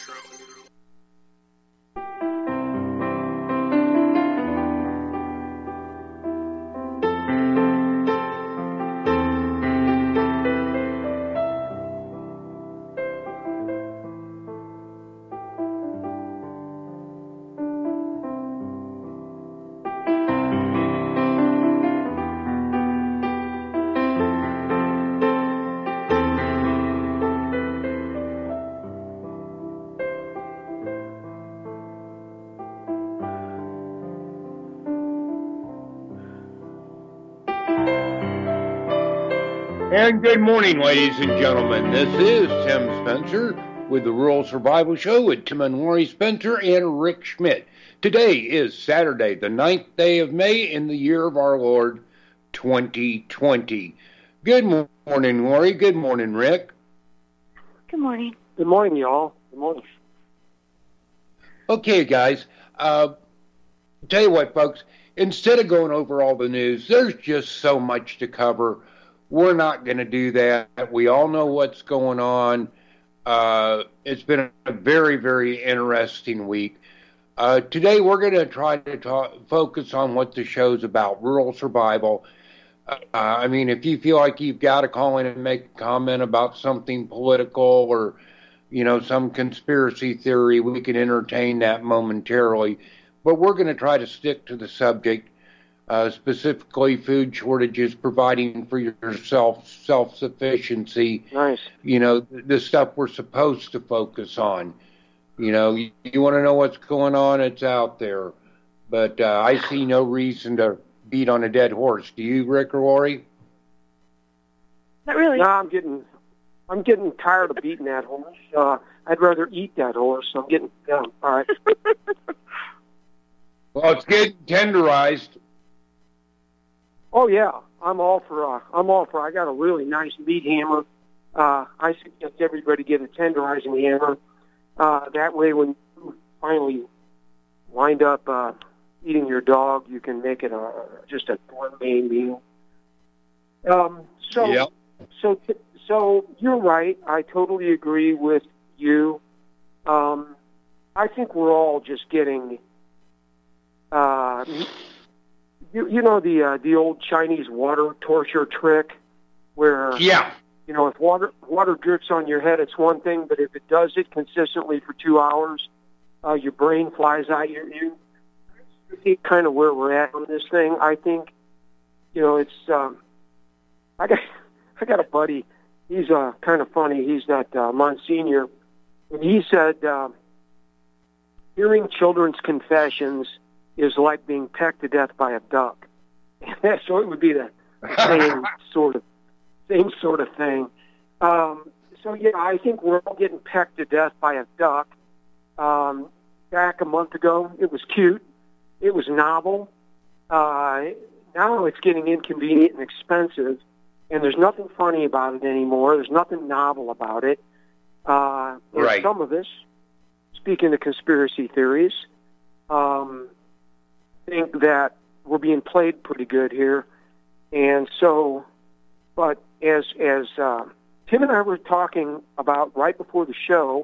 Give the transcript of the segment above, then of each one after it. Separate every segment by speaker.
Speaker 1: And good morning, ladies and gentlemen. This is Tim Spencer with the Rural Survival Show with Tim and Lori Spencer and Rick Schmidt. Today is Saturday, the 9th day of May in the year of our Lord, 2020. Good morning, Lori. Good morning, Rick.
Speaker 2: Good morning.
Speaker 3: Good morning, y'all. Good morning.
Speaker 1: Okay, guys. Tell you what, folks, instead of going over all the news, there's just so much to cover. We're not going to do that. We all know what's going on. It's been a very, very interesting week. Today, we're going to try to focus on what the show's about, rural survival. I mean, if you feel like you've got to call in and make a comment about something political or, you know, some conspiracy theory, we can entertain that momentarily. But we're going to try to stick to the subject. Specifically food shortages, providing for yourself, self-sufficiency.
Speaker 3: Nice.
Speaker 1: You know, the stuff we're supposed to focus on. You know, you want to know what's going on, it's out there. But I see no reason to beat on a dead horse. Do you, Rick or Lori?
Speaker 2: Not really.
Speaker 3: No, I'm getting tired of beating that horse. I'd rather eat that horse. I'm getting all right.
Speaker 1: Well, it's getting tenderized.
Speaker 3: Oh yeah, I'm all for. I got a really nice meat hammer. I suggest everybody get a tenderizing hammer. That way, when you finally wind up eating your dog, you can make it just a gourmet meal. So you're right. I totally agree with you. I think we're all just getting. You know the old Chinese water torture trick, where you know if water drips on your head, it's one thing, but if it does it consistently for 2 hours, your brain flies out your ear. I think kind of where we're at on this thing. I think, you know, it's I got a buddy. He's kind of funny. He's that Monsignor, and he said hearing children's confessions is like being pecked to death by a duck. So it would be the same sort of thing. So yeah, I think we're all getting pecked to death by a duck. Back a month ago, it was cute. It was novel. Now it's getting inconvenient and expensive, and there's nothing funny about it anymore. There's nothing novel about it.
Speaker 1: Right.
Speaker 3: Some of us, speaking of conspiracy theories, think that we're being played pretty good here, and so, but as Tim and I were talking about right before the show,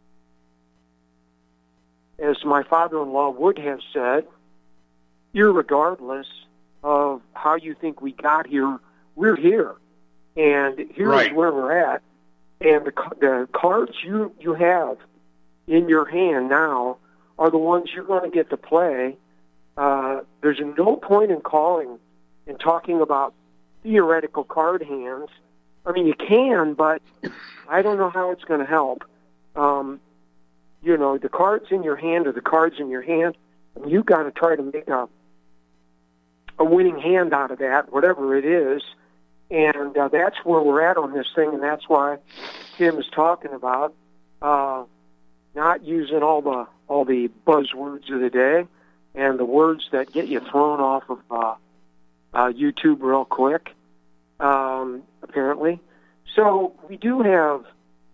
Speaker 3: as my father-in-law would have said, irregardless of how you think we got here, we're here, and here's where we're at, and the cards you have in your hand now are the ones you're going to get to play. There's no point in calling and talking about theoretical card hands. I mean, you can, but I don't know how it's going to help. You know, the cards in your hand are the cards in your hand, and you've got to try to make a winning hand out of that, whatever it is. And that's where we're at on this thing, and that's why Tim is talking about not using all the buzzwords of the day and the words that get you thrown off of YouTube real quick, apparently. So we do have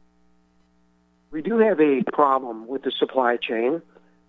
Speaker 3: a problem with the supply chain.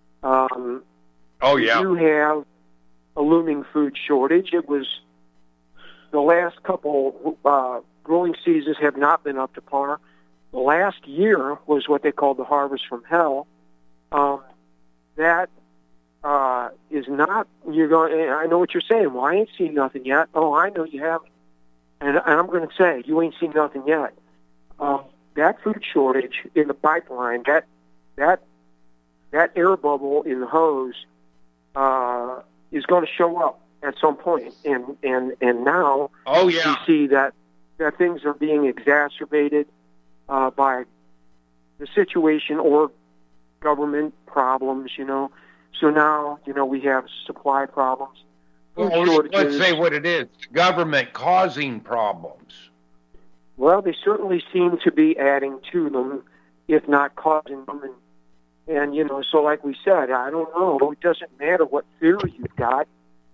Speaker 3: We do have a looming food shortage. It was the last couple growing seasons have not been up to par. last year was what they called the harvest from hell. That is not, you're going, I know what you're saying. Well, I ain't seen nothing yet. Oh, I know you haven't. And I'm going to say, you ain't seen nothing yet. That food shortage in the pipeline, that air bubble in the hose is going to show up at some point. And now we see that things are being exacerbated by the situation or government problems, So now, we have supply problems.
Speaker 1: Let's say what it is. Government causing problems.
Speaker 3: Well, they certainly seem to be adding to them, if not causing them. And so like we said, I don't know. It doesn't matter what theory you've got.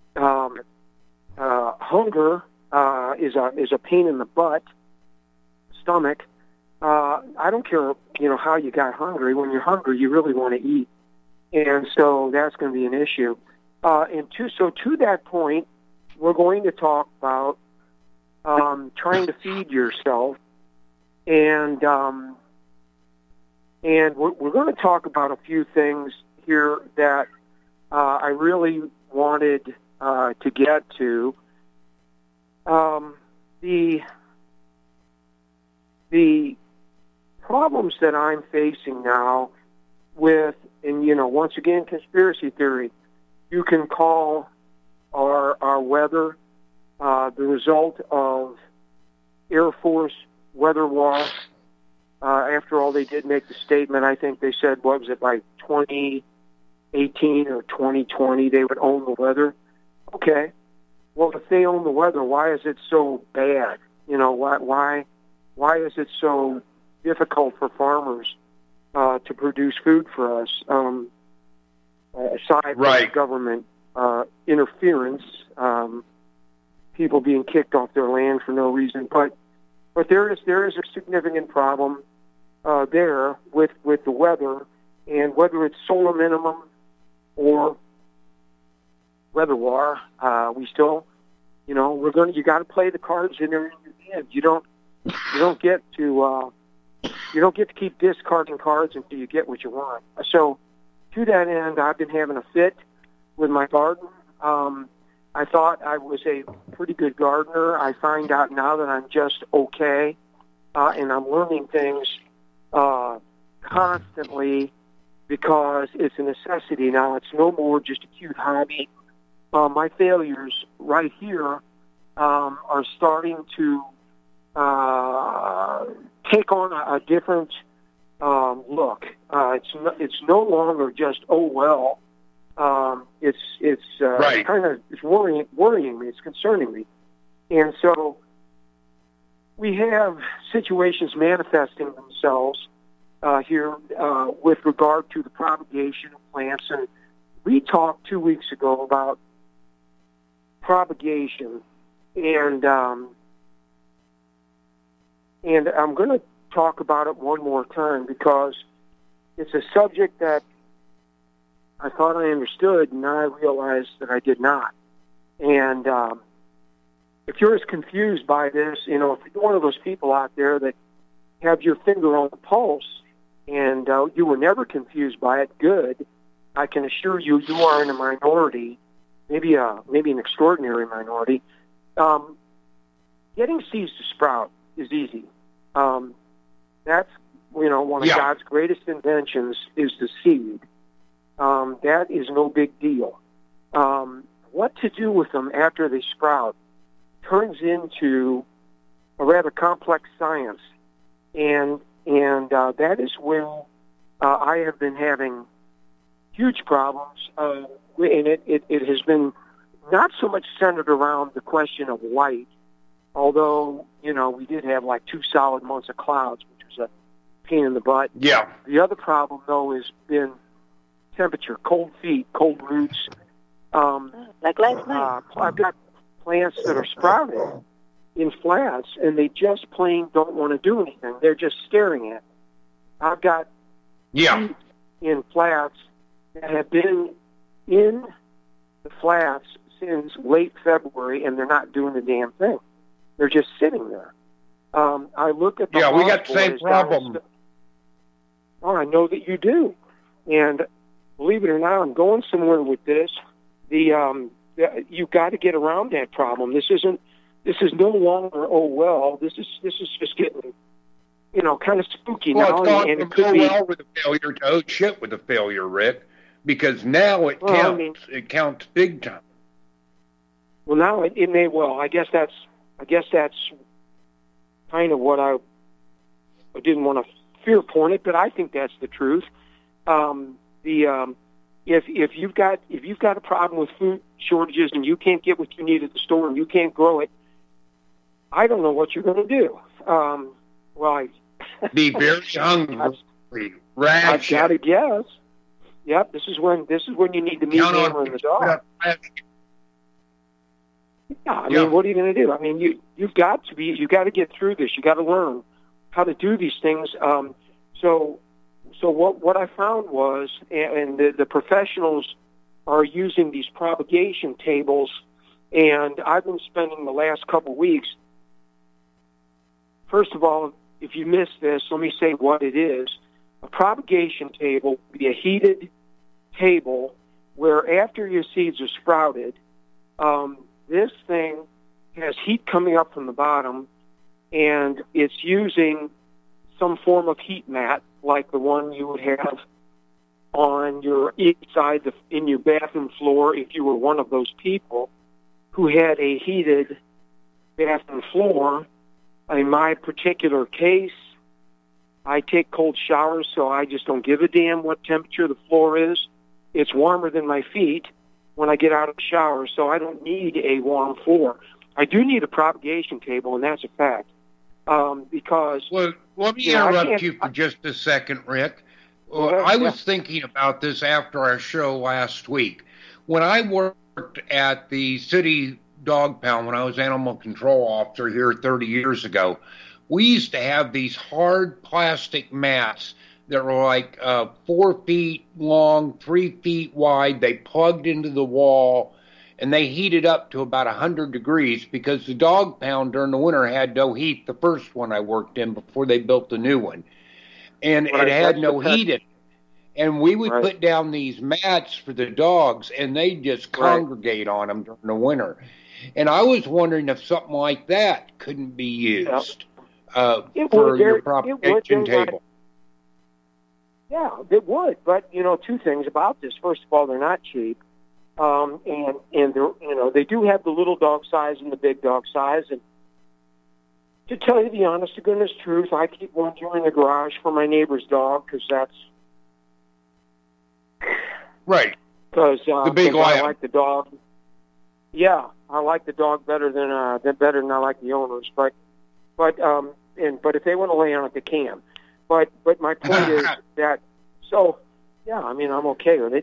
Speaker 3: Hunger is a pain in the butt, stomach. I don't care, how you got hungry. When you're hungry, you really want to eat. And so that's going to be an issue. To that point, we're going to talk about trying to feed yourself, and we're going to talk about a few things here that I really wanted to get to. The problems that I'm facing now with, and once again, conspiracy theory. You can call our weather the result of Air Force weather wash. After all, they did make the statement. I think they said, what was it, by 2018 or 2020, they would own the weather. Okay. Well, if they own the weather, why is it so bad? Why is it so difficult for farmers to produce food for us? Aside from government interference, people being kicked off their land for no reason, but there is a significant problem there with the weather, and whether it's solar minimum or weather war, we still, you got to play the cards in your hand. You don't get to keep discarding cards until you get what you want. So, to that end, I've been having a fit with my garden. I thought I was a pretty good gardener. I find out now that I'm just okay, and I'm learning things constantly because it's a necessity now. It's no more just a cute hobby. My failures right here are starting to take on a different look. It's no longer just it's kind of worrying me. It's concerning me, and so we have situations manifesting themselves here with regard to the propagation of plants. And we talked 2 weeks ago about propagation, and I'm going to talk about it one more time because it's a subject that I thought I understood, and now I realized that I did not. And if you're as confused by this, if you're one of those people out there that have your finger on the pulse and you were never confused by it, good. I can assure you, you are in a minority, maybe an extraordinary minority. Getting seeds to sprout is easy. That's, one of God's greatest inventions is the seed. That is no big deal. What to do with them after they sprout turns into a rather complex science. And that is where I have been having huge problems. And it has been not so much centered around the question of light, although, we did have like 2 solid months of clouds, which was a pain in the butt.
Speaker 1: Yeah.
Speaker 3: The other problem, though, has been temperature, cold feet, cold roots.
Speaker 2: Like last night.
Speaker 3: I've got plants that are sprouting in flats, and they just plain don't want to do anything. They're just staring at it. I've got seeds in flats that have been in the flats since late February, and they're not doing the damn thing. They're just sitting there. I look at the
Speaker 1: we got the same problem.
Speaker 3: Oh, I know that you do, and believe it or not, I'm going somewhere with this. You've got to get around that problem. This is no longer, oh well. This is just getting, kind of spooky now, and it could be
Speaker 1: well with a failure to oh shit with a failure, Rick, because now it counts. It counts big time.
Speaker 3: Well, now it may well. I guess that's kind of what I didn't want to fear point it, but I think that's the truth. If you've got a problem with food shortages and you can't get what you need at the store and you can't grow it, I don't know what you're going to do.
Speaker 1: Be very hungry.
Speaker 3: I've got to guess. Yep, this is when you need the meat hammer and the dog. Yeah, I mean, what are you going to do? I mean, you've got to get through this. You got to learn how to do these things. So what I found was, and the professionals are using these propagation tables, and I've been spending the last couple weeks. First of all, if you missed this, let me say what it is. A propagation table would be a heated table where after your seeds are sprouted, this thing has heat coming up from the bottom, and it's using some form of heat mat like the one you would have on your inside in your bathroom floor if you were one of those people who had a heated bathroom floor. In my particular case, I take cold showers, so I just don't give a damn what temperature the floor is. It's warmer than my feet when I get out of the shower, so I don't need a warm floor. I do need a propagation table, and that's a fact. Because...
Speaker 1: Well, let me interrupt you for just a second, Rick. I was thinking about this after our show last week. When I worked at the city dog pound, when I was animal control officer here 30 years ago, we used to have these hard plastic mats that were like 4 feet long, 3 feet wide. They plugged into the wall, and they heated up to about 100 degrees because the dog pound during the winter had no heat, the first one I worked in before they built the new one. And it had no heat in it. And we would put down these mats for the dogs, and they just congregate on them during the winter. And I was wondering if something like that couldn't be used for your propagation table.
Speaker 3: Yeah, it would. But, two things about this. First of all, they're not cheap. And they're, they do have the little dog size and the big dog size. And to tell you the honest to goodness truth, I keep one here in the garage for my neighbor's dog because that's...
Speaker 1: Right.
Speaker 3: Because
Speaker 1: the big
Speaker 3: I like the dog. Yeah, I like the dog better than I like the owners. But if they want to lay on it, they can. But my point is that, so, yeah, I mean, I'm okay with it.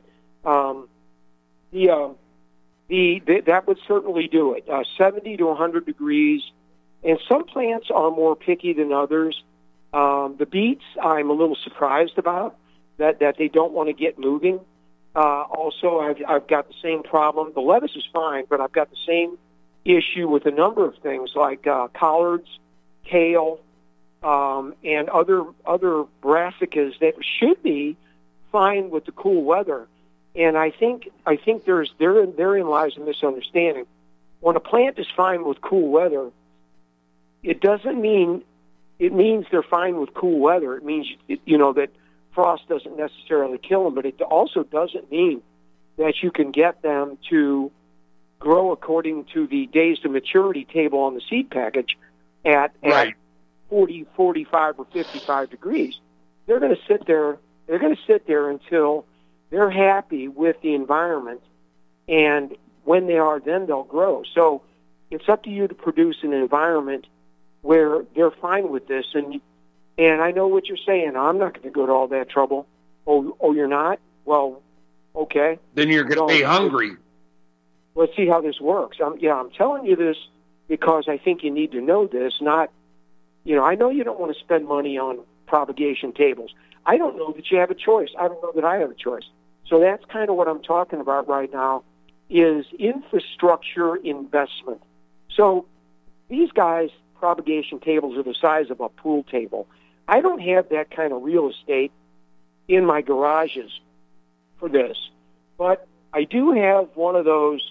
Speaker 3: That would certainly do it. 70 to 100 degrees, and some plants are more picky than others. The beets, I'm a little surprised about, that they don't want to get moving. Also, I've got the same problem. The lettuce is fine, but I've got the same issue with a number of things like collards, kale, and other brassicas that should be fine with the cool weather. And I think therein lies a misunderstanding. When a plant is fine with cool weather, it means they're fine with cool weather. It means that frost doesn't necessarily kill them, but it also doesn't mean that you can get them to grow according to the days to maturity table on the seed package at 40, 45, or 55 degrees. They're going to sit there. They're going to sit there until they're happy with the environment, and when they are, then they'll grow. So it's up to you to produce an environment where they're fine with this. And I know what you're saying. I'm not going to go to all that trouble. Oh, you're not? Well, okay.
Speaker 1: Then you're going to be hungry.
Speaker 3: Let's see how this works. I'm telling you this because I think you need to know this. Not, I know you don't want to spend money on propagation tables. I don't know that you have a choice. I don't know that I have a choice. So that's kind of what I'm talking about right now is infrastructure investment. So these guys, propagation tables are the size of a pool table. I don't have that kind of real estate in my garages for this, but I do have one of those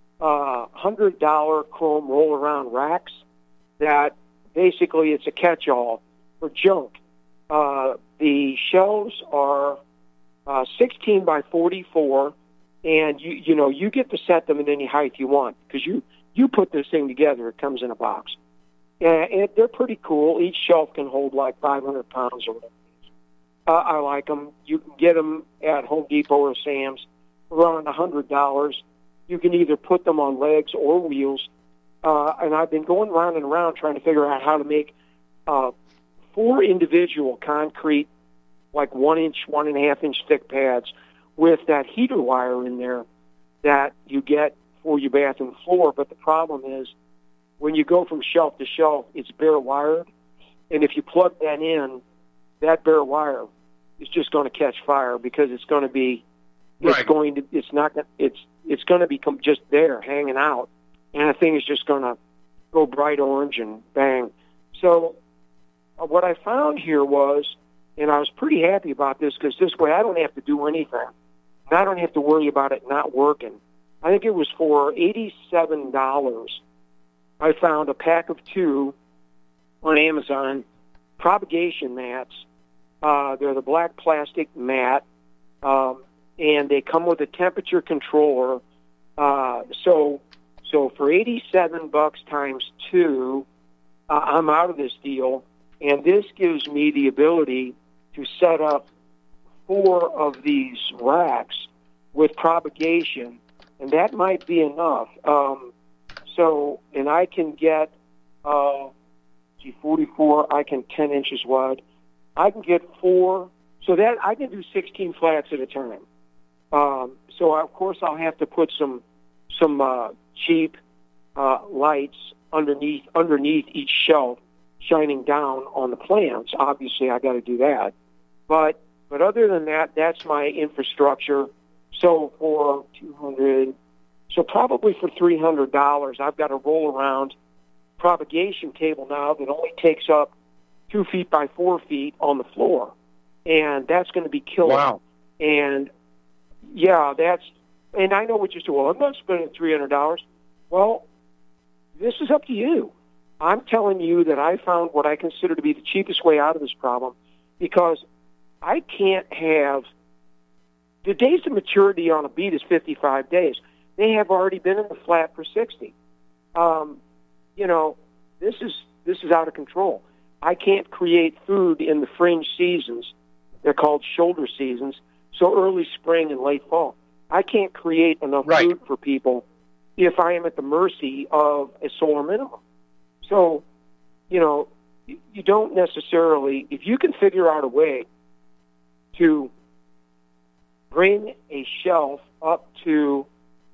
Speaker 3: $100 chrome roll-around racks that basically it's a catch-all for junk. The shelves are 16 by 44, and you get to set them in any height you want because you put this thing together. It comes in a box. And they're pretty cool. Each shelf can hold like 500 pounds or whatever. I like them. You can get them at Home Depot or Sam's around $100. You can either put them on legs or wheels. And I've been going round and around trying to figure out how to make 4 individual concrete, like 1 inch, 1.5 inch thick pads with that heater wire in there that you get for your bathroom floor. But the problem is when you go from shelf to shelf, it's bare wired. And if you plug that in, that bare wire is just going to catch fire because it's going to be, it's going to be just there hanging out. And the thing is just going to go bright orange and bang. So what I found here was, and I was pretty happy about this because this way I don't have to do anything. And I don't have to worry about it not working. I think it was for $87. I found a pack of 2 on Amazon, propagation mats. They're the black plastic mat, and they come with a temperature controller. So for $87 times 2, I'm out of this deal, and this gives me the ability to set up 4 of these racks with propagation, and that might be enough. And I can get 44. I can 10 inches wide. I can get 4, so that I can do 16 flats at a time. So of course I'll have to put some cheap lights underneath each shelf, shining down on the plants. Obviously, I got to do that. But other than that, that's my infrastructure. So for $200, so probably for $300, I've got a roll-around propagation table now that only takes up 2 feet by 4 feet on the floor, and that's going to be killer.
Speaker 1: Wow.
Speaker 3: And yeah, and I know what you're saying. Well, I'm not spending $300. Well, this is up to you. I'm telling you that I found what I consider to be the cheapest way out of this problem, because I can't have the days of maturity on a beet is 55 days. They have already been in the flat for 60. This is out of control. I can't create food in the fringe seasons. They're called shoulder seasons. So early spring and late fall. I can't create enough food for people if I am at the mercy of a solar minimum. So, you don't necessarily, if you can figure out a way to bring a shelf up to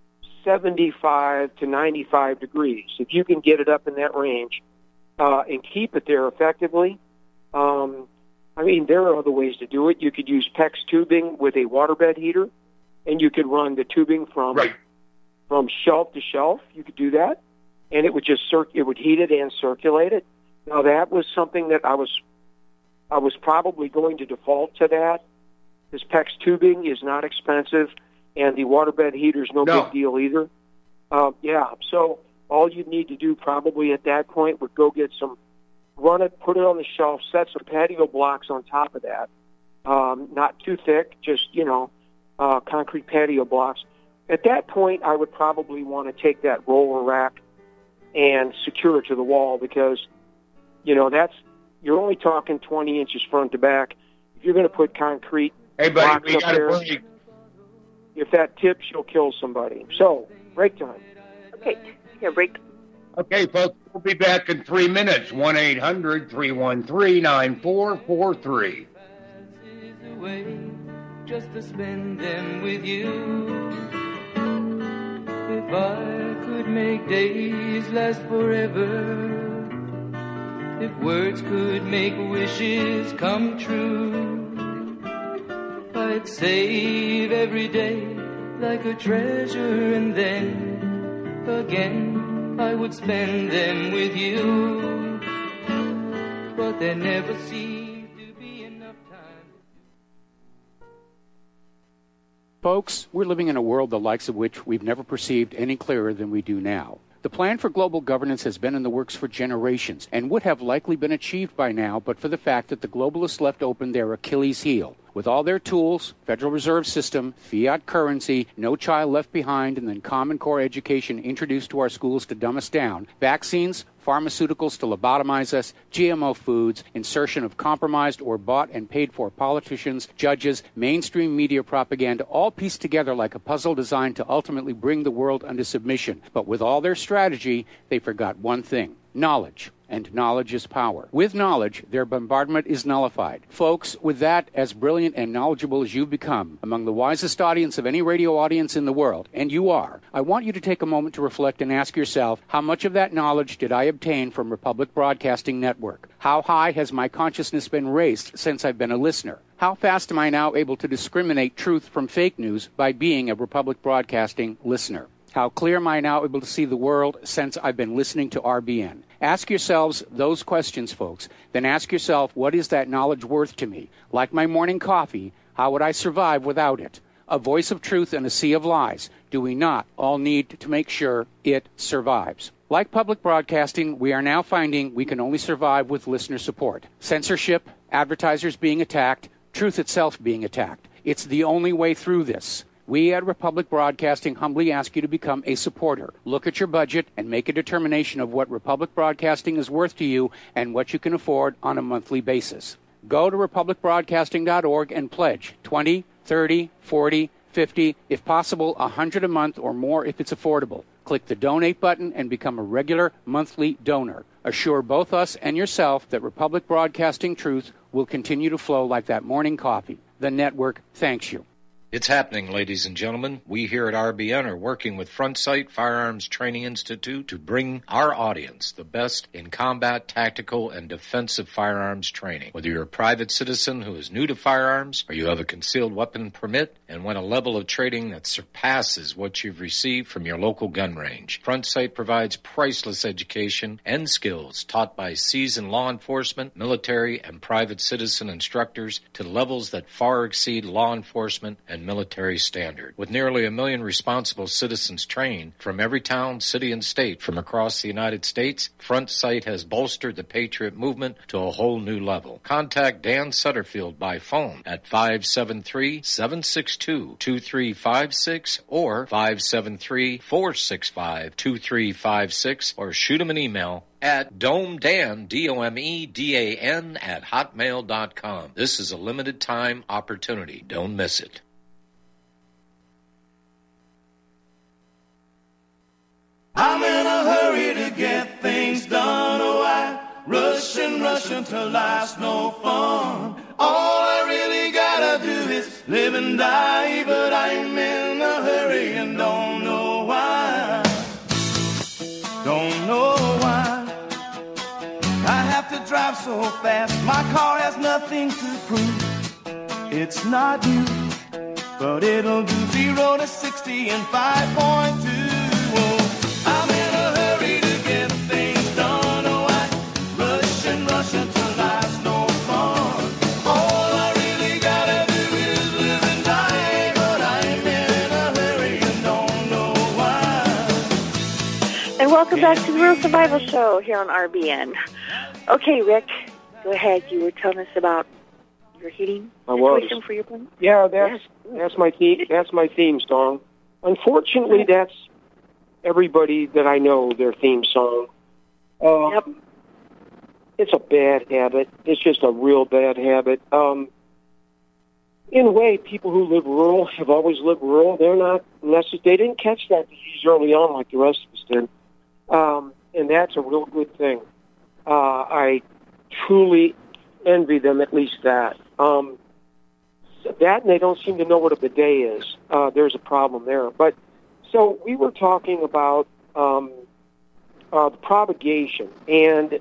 Speaker 3: 75 to 95 degrees, if you can get it up in that range and keep it there effectively, there are other ways to do it. You could use PEX tubing with a waterbed heater, and you could run the tubing from shelf to shelf. You could do that, and it would just it would heat it and circulate it. Now that was something that I was probably going to default to that. This PEX tubing is not expensive, and the waterbed heater is no big deal either. So all you'd need to do probably at that point would go get run it, put it on the shelf, set some patio blocks on top of that. Not too thick, just, concrete patio blocks. At that point, I would probably want to take that roller rack and secure it to the wall because, you're only talking 20 inches front to back. If you're going to put concrete blocks up there, if that tips, you'll kill somebody. So, break time.
Speaker 2: Okay, yeah, break.
Speaker 1: Okay, folks, we'll be back in 3 minutes. 1-800-313-9443.
Speaker 4: Just to spend them with you. If I could make days last forever, if words could make wishes come true, I'd save every day like a treasure, and then again I would spend them with you. there never seems to be enough time.
Speaker 5: Folks, we're living in a world the likes of which we've never perceived any clearer than we do now. The plan for global governance has been in the works for generations and would have likely been achieved by now but for the fact that the globalists left open their Achilles heel. With all their tools, Federal Reserve System, fiat currency, no child left behind, and then Common Core education introduced to our schools to dumb us down, vaccines, pharmaceuticals to lobotomize us, GMO foods, insertion of compromised or bought and paid for politicians, judges, mainstream media propaganda, all pieced together like a puzzle designed to ultimately bring the world under submission. But with all their strategy, they forgot one thing: knowledge. And knowledge is power. With knowledge, their bombardment is nullified. Folks, with that, as brilliant and knowledgeable as you've become, among the wisest audience of any radio audience in the world, and you are, I want you to take a moment to reflect and ask yourself, how much of that knowledge did I obtain from Republic Broadcasting Network? How high has my consciousness been raised since I've been a listener? How fast am I now able to discriminate truth from fake news by being a Republic Broadcasting listener? How clear am I now able to see the world since I've been listening to RBN? Ask yourselves those questions, folks. Then ask yourself, what is that knowledge worth to me? Like my morning coffee, how would I survive without it? A voice of truth in a sea of lies. Do we not all need to make sure it survives? Like public broadcasting, we are now finding we can only survive with listener support. Censorship, advertisers being attacked, truth itself being attacked. It's the only way through this. We at Republic Broadcasting humbly ask you to become a supporter. Look at your budget and make a determination of what Republic Broadcasting is worth to you and what you can afford on a monthly basis. Go to republicbroadcasting.org and pledge $20, $30, $40, $50, if possible, $100 a month or more if it's affordable. Click the donate button and become a regular monthly donor. Assure both us and yourself that Republic Broadcasting truth will continue to flow like that morning coffee. The network thanks you.
Speaker 6: It's happening, ladies and gentlemen. We here at RBN are working with Front Sight Firearms Training Institute to bring our audience the best in combat, tactical, and defensive firearms training. Whether you're a private citizen who is new to firearms, or you have a concealed weapon permit and want a level of training that surpasses what you've received from your local gun range, Front Sight provides priceless education and skills taught by seasoned law enforcement, military, and private citizen instructors to levels that far exceed law enforcement and military standard. With nearly 1 million responsible citizens trained from every town, city, and state from across the United States, Front Sight has bolstered the Patriot movement to a whole new level. Contact Dan Sutterfield by phone at 573-762-2356 or 573-465-2356 or shoot him an email at domedan, DOMEDAN, at hotmail.com. This is a limited time opportunity. Don't miss it.
Speaker 7: I'm in a hurry to get things done. Oh, I rush until life's no fun. All I really gotta do is live and die, but I'm in a hurry and don't know why. Don't know why. I have to drive so fast. My car has nothing to prove. It's not new, but it'll do 0 to 60 in 5.2. I'm in a hurry to get things done. Oh, I rush until life's no fun. All I really gotta do is live and die, but I'm in a hurry and don't know why.
Speaker 2: And welcome back to the Real Survival Show here on RBN. Okay, Rick, go ahead. You were telling us about your heating situation for your plane.
Speaker 3: Yeah, that's my theme song. Unfortunately, that's everybody that I know, their theme song.
Speaker 2: Yep.
Speaker 3: It's a bad habit. It's just a real bad habit. In a way, people who live rural have always lived rural. They're not they didn't catch that disease early on like the rest of us did. And that's a real good thing. I truly envy them, at least that. That and they don't seem to know what a bidet is. There's a problem there. But so we were talking about the propagation, and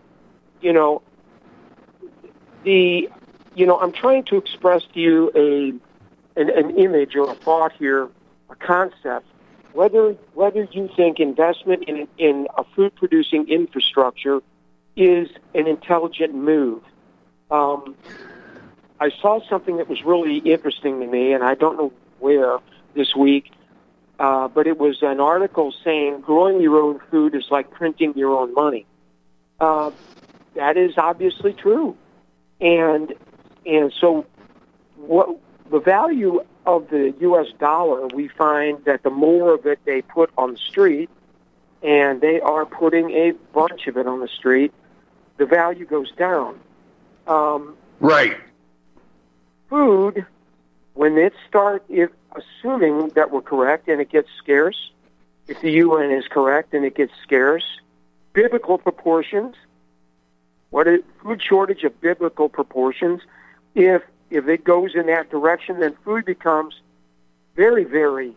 Speaker 3: I'm trying to express to you an image or a thought here, a concept. Whether you think investment in a food producing infrastructure is an intelligent move. I saw something that was really interesting to me, and I don't know where this week, but it was an article saying growing your own food is like printing your own money. That is obviously true. And so what the value of the U.S. dollar, we find that the more of it they put on the street, and they are putting a bunch of it on the street, the value goes down.
Speaker 1: Right.
Speaker 3: Food, when it assuming that we're correct and it gets scarce, if the UN is correct and it gets scarce, biblical proportions, food shortage of biblical proportions, if it goes in that direction, then food becomes very, very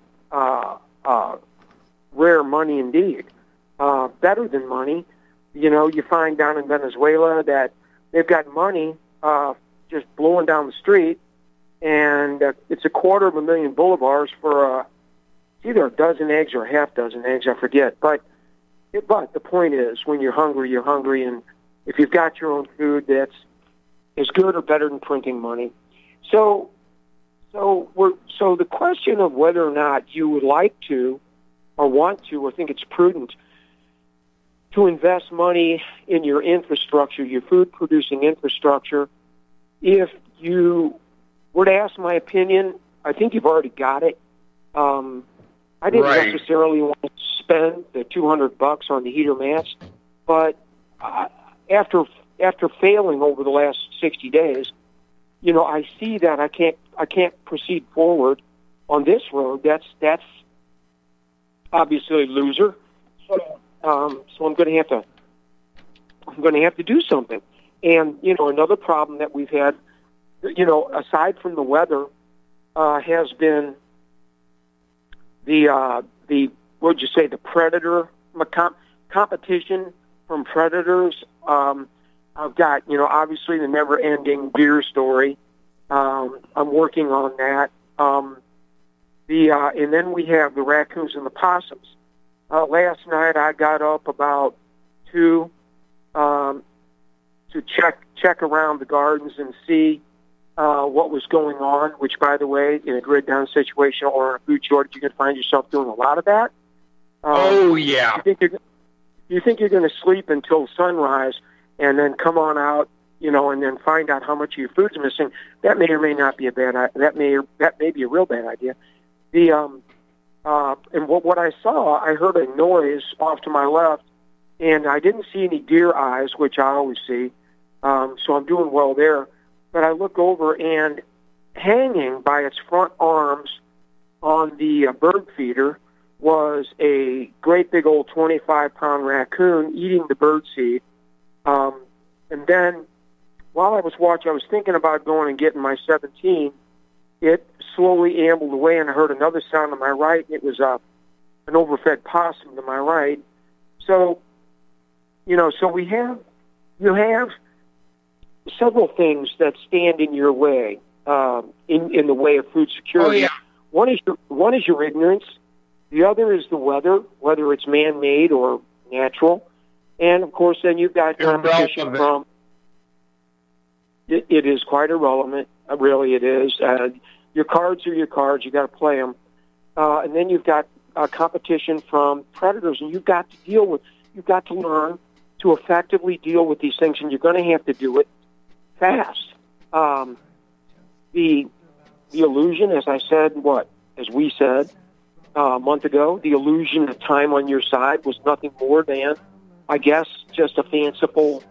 Speaker 3: rare money indeed, better than money. You find down in Venezuela that they've got money just blowing down the street, and it's 250,000 bolivars for either a dozen eggs or a half dozen eggs, I forget. But the point is, when you're hungry, and if you've got your own food, that's as good or better than printing money. So the question of whether or not you would like to or want to or think it's prudent to invest money in your infrastructure, your food-producing infrastructure, if you were to ask my opinion, I think you've already got it. I didn't necessarily want to spend the $200 on the heater mats, but after failing over the last 60 days, I see that I can't proceed forward on this road. That's obviously a loser. So I'm going to have to do something. And another problem that we've had, aside from the weather, has been the predator competition from predators. I've got obviously the never-ending deer story. I'm working on that. And then we have the raccoons and the possums. Last night I got up about 2 to check around the gardens and see what was going on, which, by the way, in a grid-down situation or a food shortage, you can find yourself doing a lot of that.
Speaker 1: Oh, yeah.
Speaker 3: You think you're going to sleep until sunrise and then come on out, and then find out how much of your food's missing. That may or may not be a bad idea. That may be a real bad idea. And what I saw, I heard a noise off to my left, and I didn't see any deer eyes, which I always see. So I'm doing well there. But I look over, and hanging by its front arms on the bird feeder was a great big old 25-pound raccoon eating the bird seed. And then while I was watching, I was thinking about going and getting my 17. It slowly ambled away, and I heard another sound on my right. It was an overfed possum to my right. So, so you have several things that stand in your way, in the way of food security.
Speaker 1: Oh, yeah.
Speaker 3: One is your ignorance. The other is the weather, whether it's man-made or natural. And, of course, then you've got competition from... It is quite irrelevant. Really, it is. Your cards are your cards. You got to play them. And then you've got competition from predators, and you've got to learn to effectively deal with these things, and you're going to have to do it fast. The illusion, as we said a month ago, the illusion of time on your side was nothing more than, I guess, just a fanciful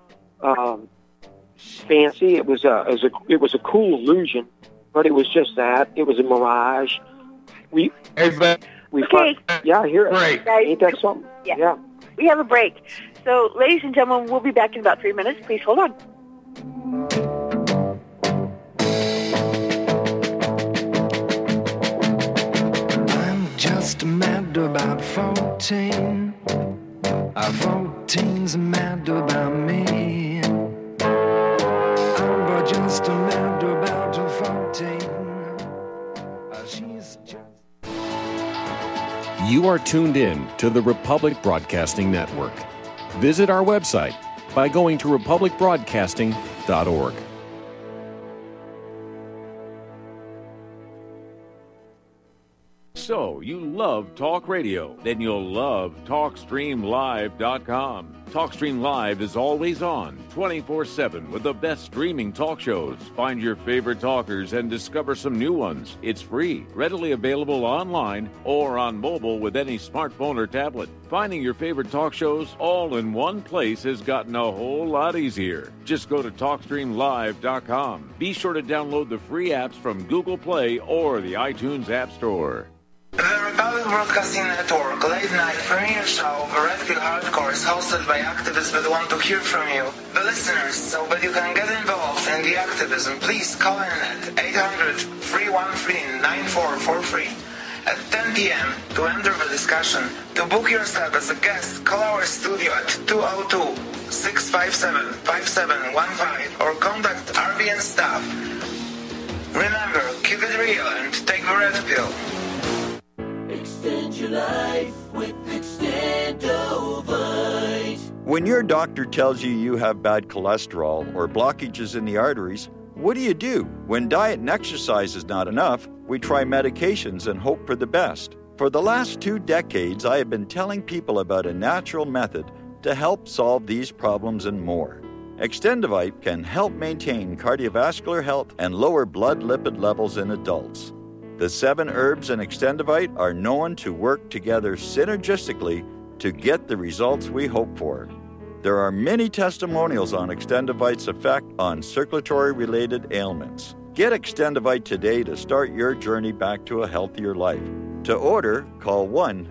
Speaker 3: fancy. It was a cool illusion, but it was just that. It was a mirage.
Speaker 2: Okay.
Speaker 3: Yeah, I hear it.
Speaker 1: Break.
Speaker 3: Ain't that something?
Speaker 2: Yeah. We have a break. So, ladies and gentlemen, we'll be back in about 3 minutes. Please hold on.
Speaker 7: I'm just mad about 14. 14's mad about me. I'm just mad about 14. She's just...
Speaker 8: You are tuned in to the Republic Broadcasting Network. Visit our website by going to republicbroadcasting.com. republicbroadcastingnetwork.org. So, you love talk radio? Then you'll love TalkStreamLive.com. TalkStream Live is always on, 24/7, with the best streaming talk shows. Find your favorite talkers and discover some new ones. It's free, readily available online or on mobile with any smartphone or tablet. Finding your favorite talk shows all in one place has gotten a whole lot easier. Just go to TalkStreamLive.com. Be sure to download the free apps from Google Play or the iTunes App Store.
Speaker 9: The Republic Broadcasting Network late-night premiere show of Red Pill Hardcore is hosted by activists that want to hear from you, the listeners. So that you can get involved in the activism, please call in at 800-313-9443 at 10 p.m. to enter the discussion. To book yourself as a guest, call our studio at 202-657-5715 or contact RBN staff. Remember, keep it real and take the Red Pill.
Speaker 7: Extend your life with Extendovite.
Speaker 10: When your doctor tells you have bad cholesterol or blockages in the arteries, what do? When diet and exercise is not enough, we try medications and hope for the best. For the last 2 decades, I have been telling people about a natural method to help solve these problems and more. Extendovite can help maintain cardiovascular health and lower blood lipid levels in adults. The 7 herbs in Extendovite are known to work together synergistically to get the results we hope for. There are many testimonials on Extendovite's effect on circulatory-related ailments. Get Extendovite today to start your journey back to a healthier life. To order, call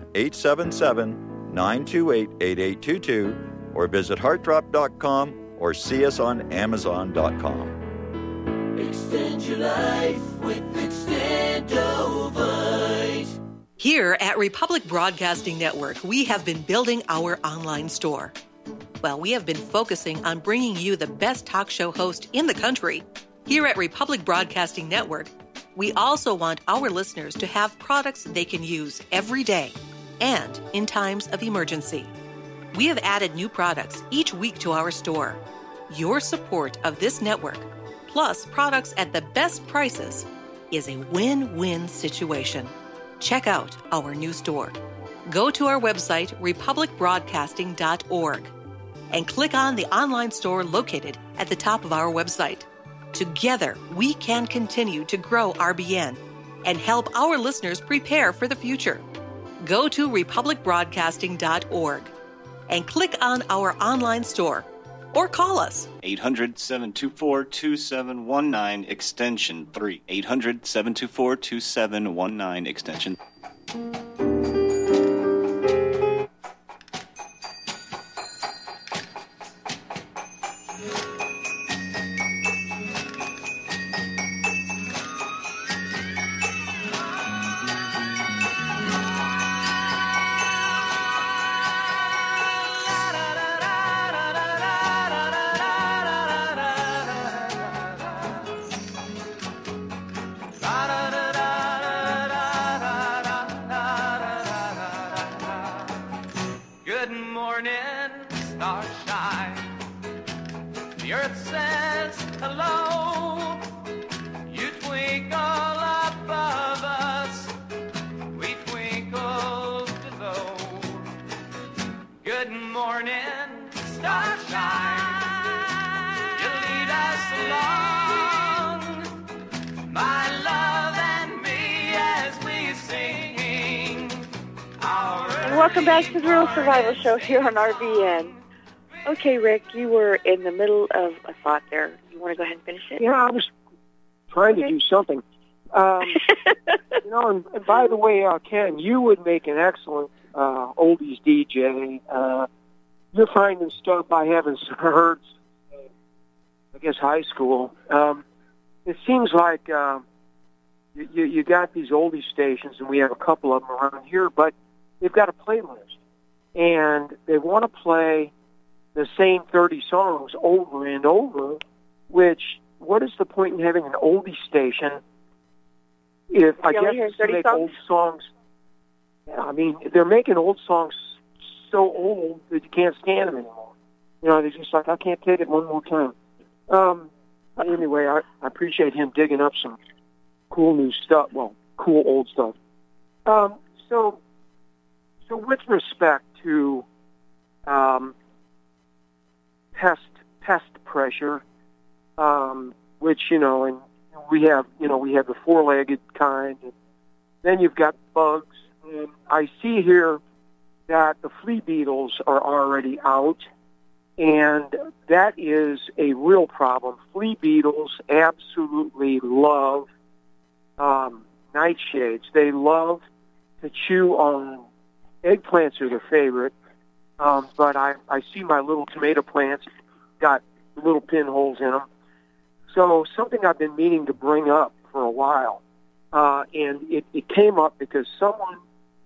Speaker 10: 1-877-928-8822 or visit heartdrop.com or see us on amazon.com.
Speaker 7: Extend your life with Extendovite.
Speaker 11: Here at Republic Broadcasting Network, we have been building our online store. Well, we have been focusing on bringing you the best talk show host in the country. Here at Republic Broadcasting Network, we also want our listeners to have products they can use every day and in times of emergency. We have added new products each week to our store. Your support of this network, plus products at the best prices, is a win-win situation. Check out our new store. Go to our website, republicbroadcasting.org, and click on the online store located at the top of our website. Together, we can continue to grow RBN and help our listeners prepare for the future. Go to republicbroadcasting.org and click on our online store or call us.
Speaker 12: 800-724-2719, extension 3. 800-724-2719, extension.
Speaker 2: Welcome back to the Real Survival Show here on RBN. Okay, Rick, you were in the middle of a thought there. You want to go ahead and finish it?
Speaker 3: Yeah, I was trying to do something. And by the way, Ken, you would make an excellent oldies DJ. You're finding stuff I haven't heard, I guess, high school. It seems like you got these oldie stations, and we have a couple of them around here, but they've got a playlist, and they want to play the same 30 songs over and over, which, what is the point in having an oldie station if, I guess, to make old songs? Yeah, I mean, they're making old songs so old that you can't stand them anymore. You know, they're just like, I can't take it one more time. Anyway, I appreciate him digging up some cool new stuff. Well, cool old stuff. So with respect to pest pressure, which and we have the four-legged kind, and then you've got bugs. And I see here that the flea beetles are already out, and that is a real problem. Flea beetles absolutely love nightshades. They love to chew on eggplants are their favorite, but I see my little tomato plants got little pinholes in them. So something I've been meaning to bring up for a while, and it came up because someone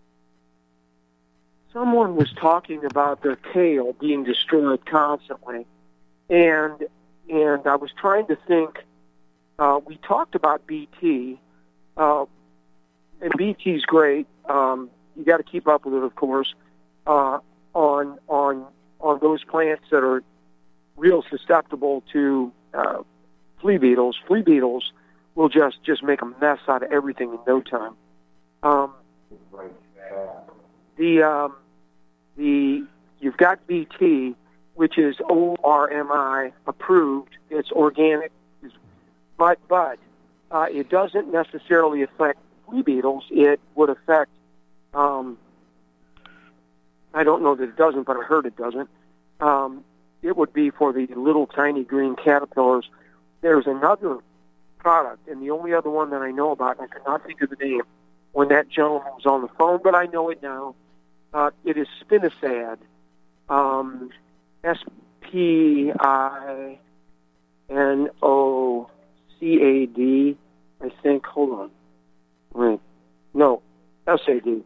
Speaker 3: was talking about their kale being destroyed constantly, and I was trying to think. We talked about BT, and BT's great. You got to keep up with it, of course, on those plants that are real susceptible to flea beetles. Flea beetles will just make a mess out of everything in no time. You've got BT, which is ORMI approved. It's organic, but it doesn't necessarily affect flea beetles. It would affect. I don't know that it doesn't, but I heard it doesn't. It would be for the little tiny green caterpillars. There's another product, and the only other one that I know about, and I could not think of the name when that gentleman was on the phone, but I know it now. It is spinosad, SPINOCAD, I think. Hold on. Wait. No, SAD.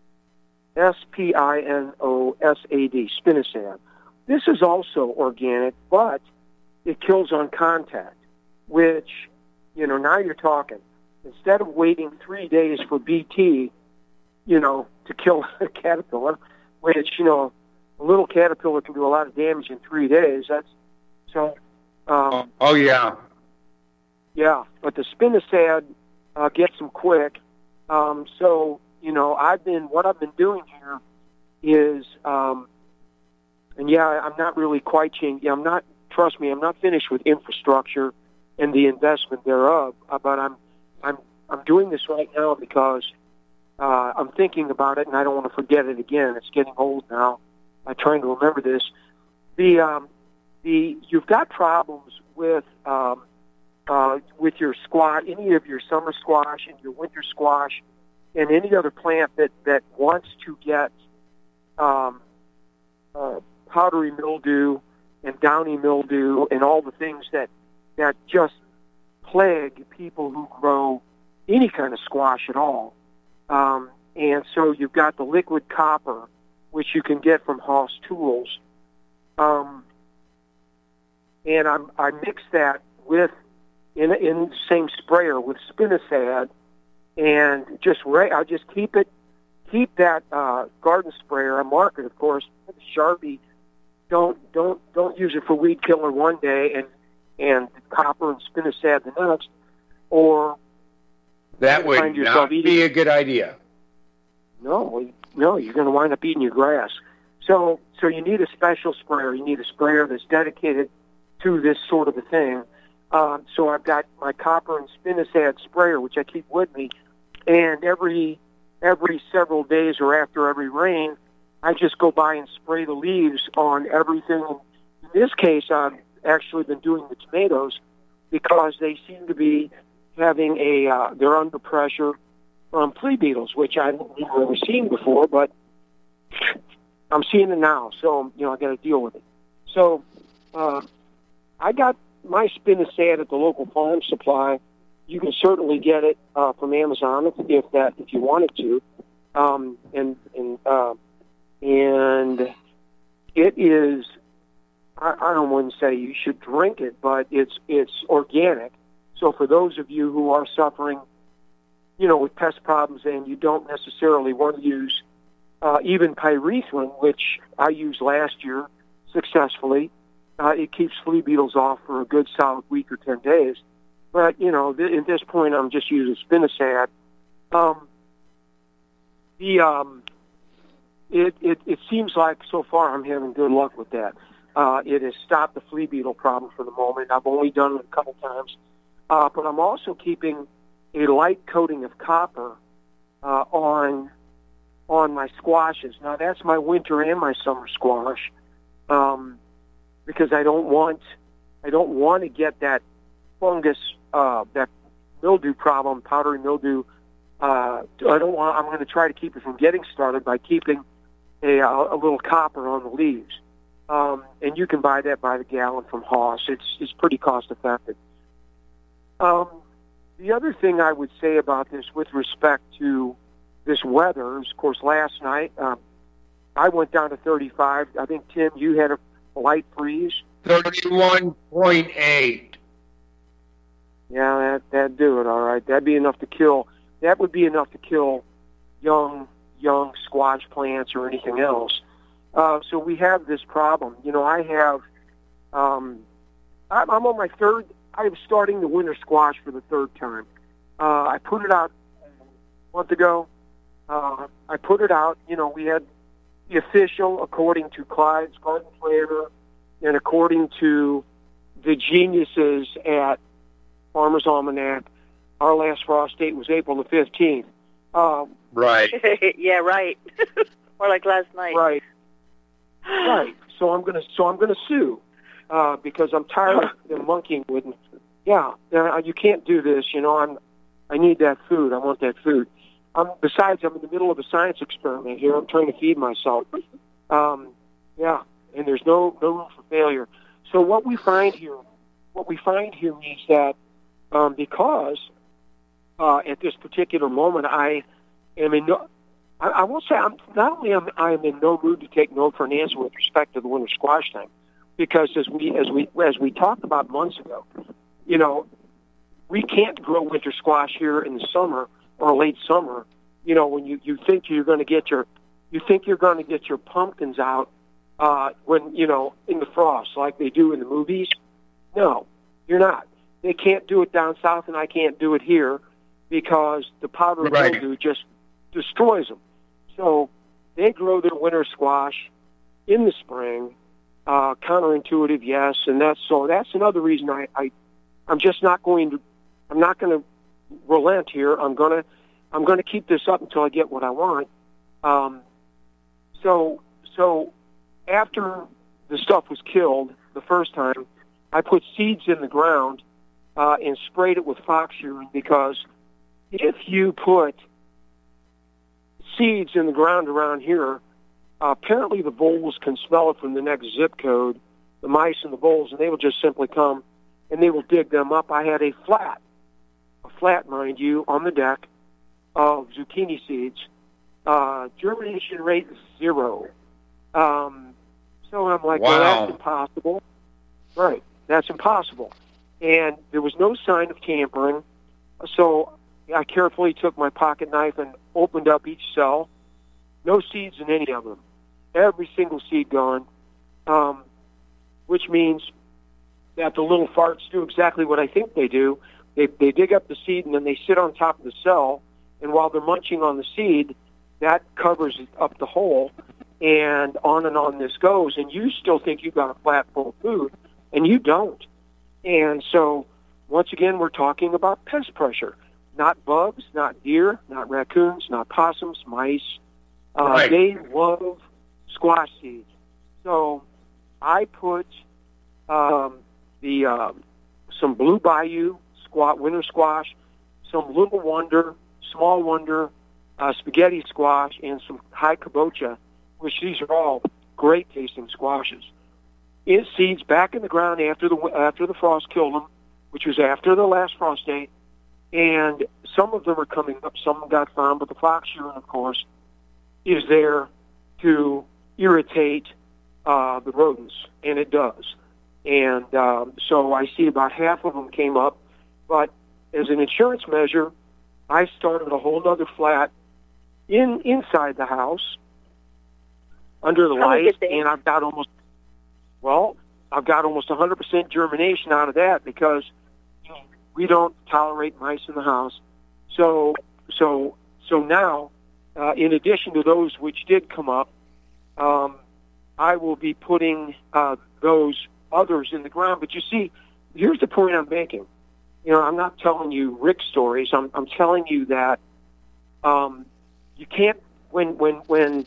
Speaker 3: SPINOSAD, spinosad. This is also organic, but it kills on contact, which, now you're talking. Instead of waiting 3 days for BT, to kill a caterpillar, which, a little caterpillar can do a lot of damage in 3 days. That's so.
Speaker 1: Oh yeah.
Speaker 3: Yeah, but the spinosad gets them quick. So what I've been doing here is, and I'm not really quite changed. I'm not. Trust me, I'm not finished with infrastructure and the investment thereof. But I'm doing this right now because I'm thinking about it, and I don't want to forget it again. It's getting old now. I'm trying to remember this. You've got problems with your squash, any of your summer squash and your winter squash, and any other plant that wants to get powdery mildew and downy mildew and all the things that just plague people who grow any kind of squash at all. And so you've got the liquid copper, which you can get from Haas Tools. And I mix that with in the same sprayer with spinosad, and I just keep that garden sprayer. I mark it, of course, with a Sharpie. Don't use it for weed killer one day and copper and spinosad the next, or
Speaker 1: that would not be a good idea.
Speaker 3: No, you're going to wind up eating your grass. So you need a special sprayer. You need a sprayer that's dedicated to this sort of a thing. So I've got my copper and spinosad sprayer, which I keep with me, and every several days or after every rain, I just go by and spray the leaves on everything. In this case, I've actually been doing the tomatoes because they seem to be having they're under pressure from flea beetles, which I've never seen before, but I'm seeing it now. So, I got to deal with it. So, I got my spinosad at the local farm supply. You can certainly get it from Amazon if you wanted to, and it is. I don't want to say you should drink it, but it's organic. So for those of you who are suffering, with pest problems, and you don't necessarily want to use even pyrethrin, which I used last year successfully, it keeps flea beetles off for a good solid week or 10 days. But, you know, at this point, I'm just using spinosad. It seems like so far I'm having good luck with that. It has stopped the flea beetle problem for the moment. I've only done it a couple times. But I'm also keeping a light coating of copper on my squashes. Now, that's my winter and my summer squash, because I don't want to get that fungus, that mildew problem, powdery mildew. I'm going to try to keep it from getting started by keeping a little copper on the leaves. And you can buy that by the gallon from Haas. It's pretty cost effective. The other thing I would say about this with respect to this weather is, of course, last night I went down to 35. I think, Tim, you had a light freeze.
Speaker 1: 31.8.
Speaker 3: Yeah, that'd do it, all right. That'd be enough to kill. That would be enough to kill young squash plants or anything else. So we have this problem. You know, I have, I'm on my third, I'm starting the winter squash for the third time. I put it out a month ago. I put it out, you know, we had the official, according to Clyde's Garden Planner, and according to the geniuses at Farmer's Almanac, our last frost date was April the 15th.
Speaker 1: Right.
Speaker 2: Yeah, right. Or like last night.
Speaker 3: Right. Right. So I'm gonna sue because I'm tired of them monkeying with me. Yeah, you can't do this. You know, I need that food. I want that food. Besides, I'm in the middle of a science experiment here. I'm trying to feed myself. Yeah, and there's no room for failure. So what we find here is that because at this particular moment I am in no, I will say I'm in no mood to take no for an answer with respect to the winter squash time, because as we talked about months ago, you know, we can't grow winter squash here in the summer or late summer. You know, when you think you're going to get your pumpkins out when, you know, in the frost like they do in the movies. No, you're not. They can't do it down south, and I can't do it here because the powdery mildew just destroys them. So they grow their winter squash in the spring. Counterintuitive, yes, and that's another reason I'm just not going to. I'm not going to relent here. I'm going to keep this up until I get what I want. So after the stuff was killed the first time, I put seeds in the ground and sprayed it with fox urine, because if you put seeds in the ground around here, apparently the voles can smell it from the next zip code, the mice and the voles, and they will just simply come and they will dig them up. I had a flat, mind you, on the deck of zucchini seeds. Germination rate is 0. So I'm like, well, that's impossible. Right, that's impossible. And there was no sign of tampering. So I carefully took my pocket knife and opened up each cell. No seeds in any of them. Every single seed gone, which means that the little farts do exactly what I think they do. They dig up the seed, and then they sit on top of the cell, and while they're munching on the seed, that covers up the hole, and on this goes, and you still think you've got a flat full of food, and you don't. And so, once again, we're talking about pest pressure. Not bugs, not deer, not raccoons, not possums, mice. They love squash seeds. So I put some Blue Bayou winter squash, some Little Wonder, Small Wonder, spaghetti squash, and some high kabocha, which these are all great tasting squashes. In seeds back in the ground after the frost killed them, which was after the last frost date, and some of them are coming up. Some of them got found, but the fox urine, of course, is there to irritate the rodents, and it does. And so I see about half of them came up, but as an insurance measure, I started a whole other flat inside the house under the light, and I've got almost, well, I've got almost 100% germination out of that because we don't tolerate mice in the house. So now, in addition to those which did come up, I will be putting those others in the ground. But you see, here's the point I'm making. I'm not telling you Rick stories. I'm telling you that you can't when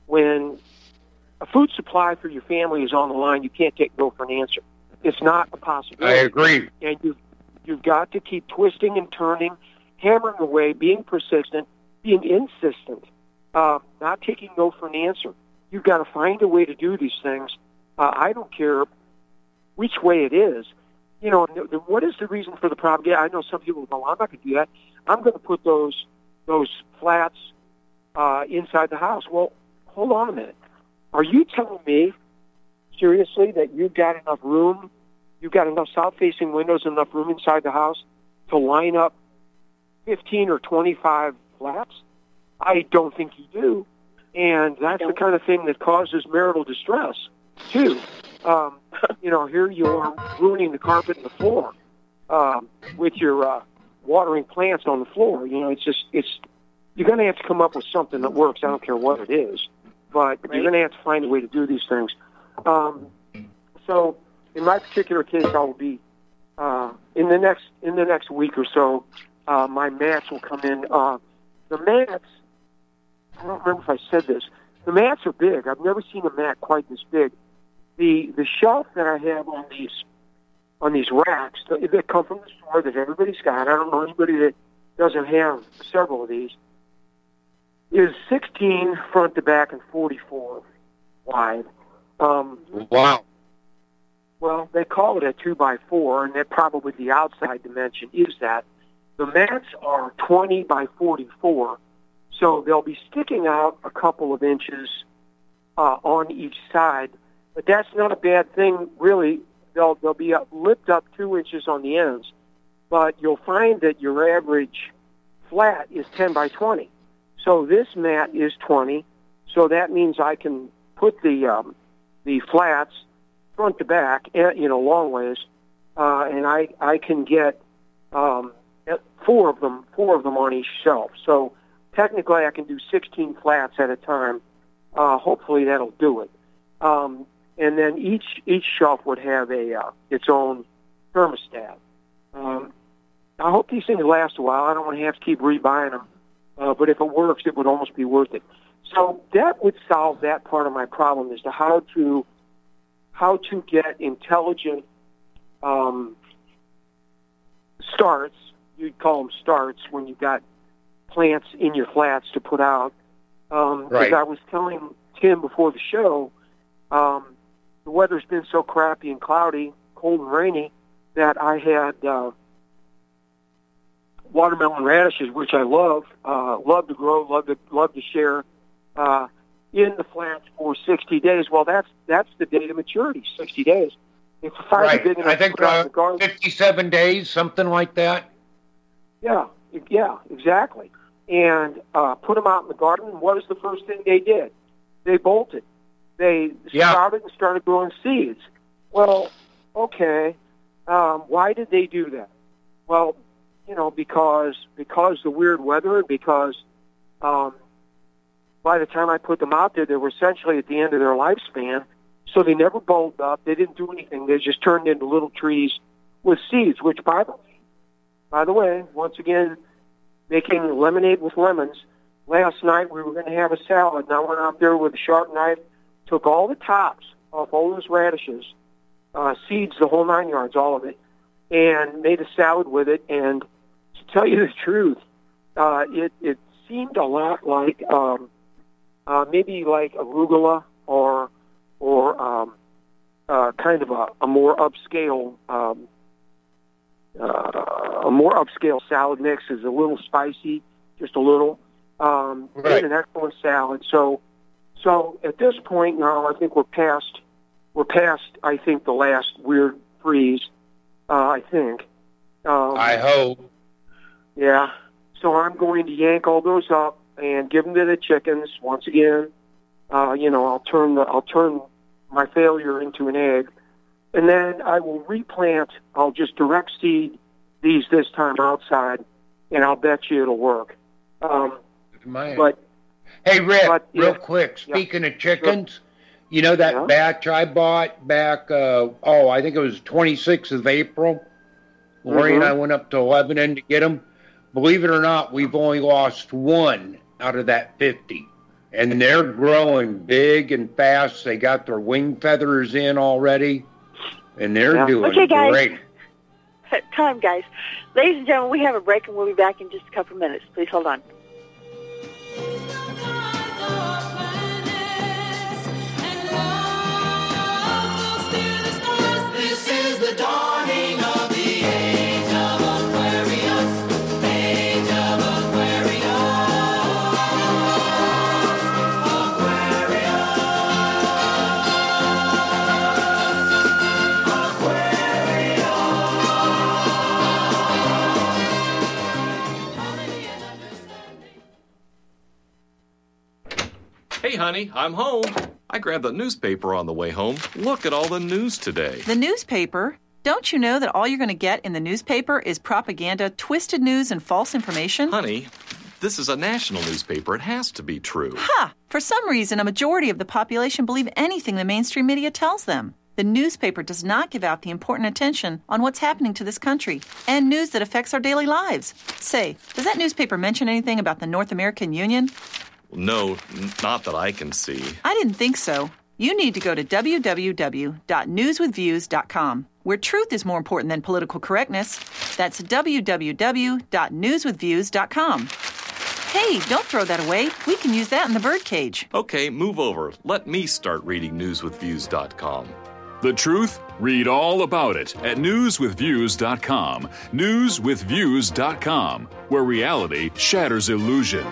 Speaker 3: a food supply for your family is on the line, you can't take no for an answer. It's not a possibility.
Speaker 1: I agree.
Speaker 3: And you've got to keep twisting and turning, hammering away, being persistent, being insistent, not taking no for an answer. You've got to find a way to do these things. I don't care which way it is. What is the reason for the problem? Yeah, I know some people go, I'm not going to do that. I'm going to put those flats inside the house. Well, hold on a minute. Are you telling me, seriously, that you've got enough room, you've got enough south-facing windows, enough room inside the house to line up 15 or 25 flats? I don't think you do. And that's the kind of thing that causes marital distress, too. Here you are ruining the carpet and the floor with your watering plants on the floor. You're going to have to come up with something that works. I don't care what it is. But you're going to have to find a way to do these things. So, in my particular case, I will be in the next week or so. My mats will come in. The mats, I don't remember if I said this. The mats are big. I've never seen a mat quite this big. The shelf that I have on these racks that come from the store that everybody's got. I don't know anybody that doesn't have several of these. Is 16 front to back and 44 wide.
Speaker 1: Wow.
Speaker 3: Well, they call it a 2x4, and that probably the outside dimension is that. The mats are 20 by 44, so they'll be sticking out a couple of inches on each side. But that's not a bad thing, really. They'll be lipped up 2 inches on the ends, but you'll find that your average flat is 10 by 20. So this mat is 20, so that means I can put the flats front to back, long ways, and I can get four of them on each shelf. So technically, I can do 16 flats at a time. Hopefully, that'll do it. And then each shelf would have its own thermostat. I hope these things last a while. I don't want to have to keep rebuying them. But if it works, it would almost be worth it. So that would solve that part of my problem as to how to get intelligent starts. You'd call them starts when you've got plants in your flats to put out.
Speaker 1: Right.
Speaker 3: As I was telling Tim before the show, the weather's been so crappy and cloudy, cold and rainy, that I had watermelon radishes, which I love to grow, love to share, in the flats for 60 days. Well, that's the date of maturity, 60 days. If the fires are big enough,
Speaker 1: I think 57 days, something like that.
Speaker 3: Yeah, exactly. And put them out in the garden. And what is the first thing they did? They bolted. They sprouted and started growing seeds. Well, okay. Why did they do that? Well, because the weird weather, and because by the time I put them out there, they were essentially at the end of their lifespan. So they never bulbed up. They didn't do anything. They just turned into little trees with seeds, which, by the way, once again, making lemonade with lemons. Last night we were going to have a salad, and I went out there with a sharp knife, took all the tops off all those radishes, seeds, the whole 9 yards, all of it, and made a salad with it. And to tell you the truth, it seemed a lot like maybe like arugula or kind of a more upscale salad mix. Is a little spicy, just a little. Right. An excellent salad. So at this point now, I think we're past. I think the last weird freeze. I think.
Speaker 1: I hope.
Speaker 3: Yeah. So I'm going to yank all those up and give them to the chickens once again. I'll turn my failure into an egg, and then I will replant. I'll just direct seed these this time outside, and I'll bet you it'll work. But
Speaker 1: hey, Rick, real quick, speaking of chickens, you know that batch I bought back, I think it was 26th of April? Lori and I went up to Lebanon to get them. Believe it or not, we've only lost one out of that 50. And they're growing big and fast. They got their wing feathers in already, and they're doing great.
Speaker 2: Time, guys. Ladies and gentlemen, we have a break, and we'll be back in just a couple of minutes. Please hold on.
Speaker 7: This is the dawning of the age of Aquarius, age of Aquarius,
Speaker 13: Hey, honey, I'm home. I grabbed the newspaper on the way home. Look at all the news today.
Speaker 14: The newspaper? Don't you know that all you're going to get in the newspaper is propaganda, twisted news, and false information?
Speaker 13: Honey, this is a national newspaper. It has to be true.
Speaker 14: Ha! For some reason, a majority of the population believe anything the mainstream media tells them. The newspaper does not give out the important attention on what's happening to this country and news that affects our daily lives. Say, does that newspaper mention anything about the North American Union?
Speaker 13: No, not that I can see.
Speaker 14: I didn't think so. You need to go to www.newswithviews.com, where truth is more important than political correctness. That's www.newswithviews.com. Hey, don't throw that away. We can use that in the birdcage.
Speaker 13: Okay, move over. Let me start reading newswithviews.com.
Speaker 15: The truth? Read all about it at newswithviews.com. Newswithviews.com, where reality shatters illusion.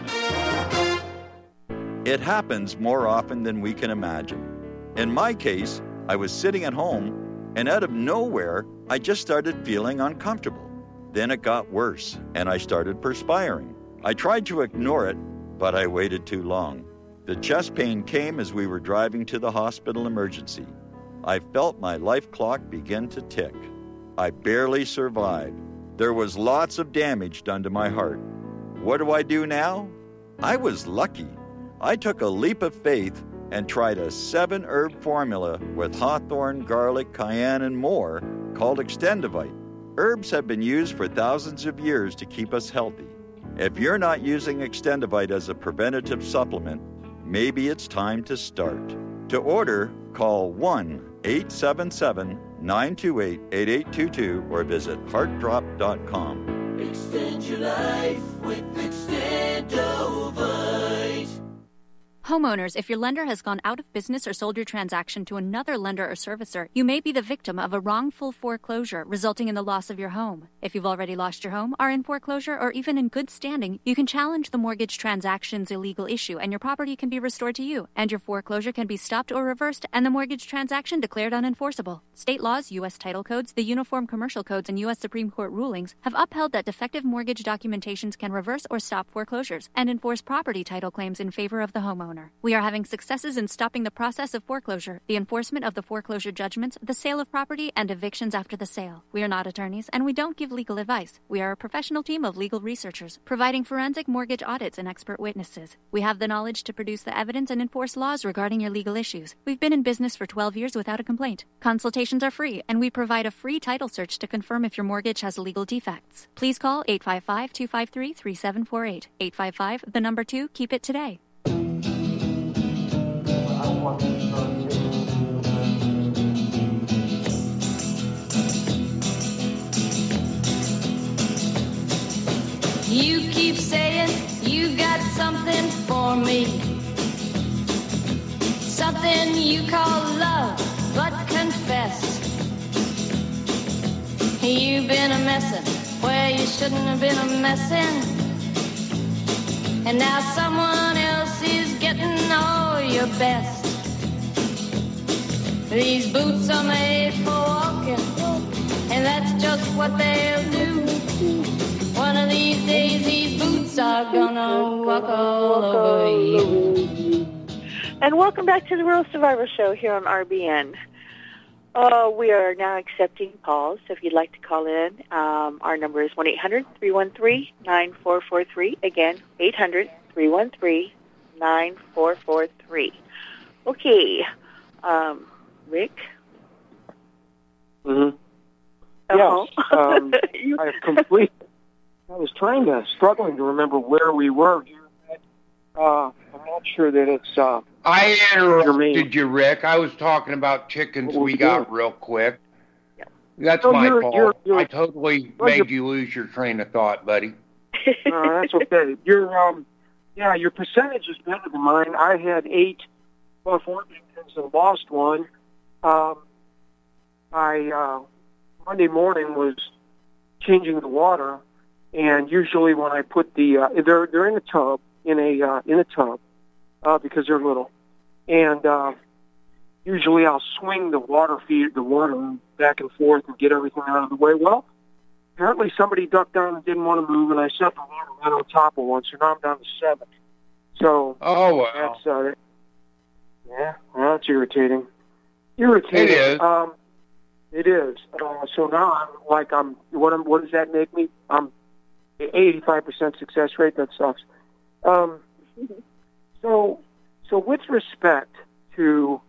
Speaker 10: It happens more often than we can imagine. In my case, I was sitting at home, and out of nowhere, I just started feeling uncomfortable. Then it got worse, and I started perspiring. I tried to ignore it, but I waited too long. The chest pain came as we were driving to the hospital emergency. I felt my life clock begin to tick. I barely survived. There was lots of damage done to my heart. What do I do now? I was lucky. I took a leap of faith and tried a 7-herb formula with hawthorn, garlic, cayenne, and more called Extendivite. Herbs have been used for thousands of years to keep us healthy. If you're not using Extendivite as a preventative supplement, maybe it's time to start. To order, call 1-877-928-8822 or visit heartdrop.com.
Speaker 7: Extend your life with Extendovite.
Speaker 16: Homeowners, if your lender has gone out of business or sold your transaction to another lender or servicer, you may be the victim of a wrongful foreclosure, resulting in the loss of your home. If you've already lost your home, are in foreclosure, or even in good standing, you can challenge the mortgage transaction's illegal issue, and your property can be restored to you, and your foreclosure can be stopped or reversed, and the mortgage transaction declared unenforceable. State laws, U.S. title codes, the Uniform Commercial Codes, and U.S. Supreme Court rulings have upheld that defective mortgage documentations can reverse or stop foreclosures and enforce property title claims in favor of the homeowner. We are having successes in stopping the process of foreclosure, the enforcement of the foreclosure judgments, the sale of property, and evictions after the sale. We are not attorneys, and we don't give legal advice. We are a professional team of legal researchers, providing forensic mortgage audits and expert witnesses. We have the knowledge to produce the evidence and enforce laws regarding your legal issues. We've been in business for 12 years without a complaint. Consultations are free, and we provide a free title search to confirm if your mortgage has legal defects. Please call 855-253-3748. 855, the number 2, keep it today.
Speaker 17: You keep saying you got something for me, something you call love, but confess you've been a messin' where you shouldn't have been a messin', and now someone else is getting all your best. These boots are made for walking, and that's just what they'll do. One of these days, these boots are gonna walk all over you.
Speaker 2: And welcome back to the Real Survivor Show here on RBN. We are now accepting calls, so if you'd like to call in, our number is 1-800-313-9443. Again, 800-313-9443. Okay, Rick?
Speaker 3: Mm-hmm. Yes. I was struggling to remember where we were. I'm not sure that it's...
Speaker 1: I interrupted you, Rick. I was talking about chickens we got real quick. That's my fault. I totally made you lose your train of thought, buddy.
Speaker 3: That's okay. Your percentage is better than mine. I had 8 Orpingtons and lost one. Monday morning was changing the water, and usually when I put they're in a tub, in a tub, because they're little, and usually I'll swing the water back and forth and get everything out of the way. Well, apparently somebody ducked down and didn't want to move, and I set the water right on top of one, so now I'm down to 7. So, that's that's irritating. It is. It is. So now what does that make me? I'm 85% success rate. That sucks. So with respect to